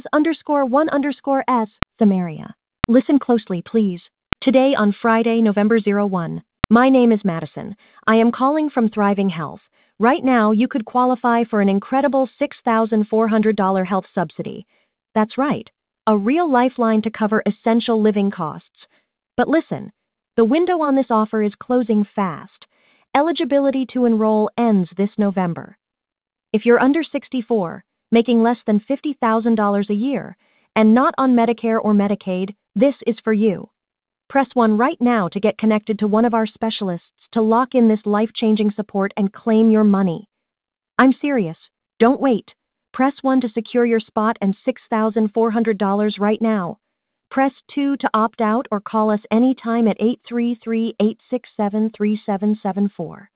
underscore one underscore S, Samaria. Listen closely, please. Today on Friday, November 01. My name is Madison. I am calling from Thriving Health. Right now, you could qualify for an incredible $6,400 health subsidy. That's right, a real lifeline to cover essential living costs. But listen, the window on this offer is closing fast. Eligibility to enroll ends this November. If you're under 64, making less than $50,000 a year, and not on Medicare or Medicaid, this is for you. Press 1 right now to get connected to one of our specialists to lock in this life-changing support and claim your money. I'm serious. Don't wait. Press 1 to secure your spot and $6,400 right now. Press 2 to opt out or call us anytime at 833-867-3774.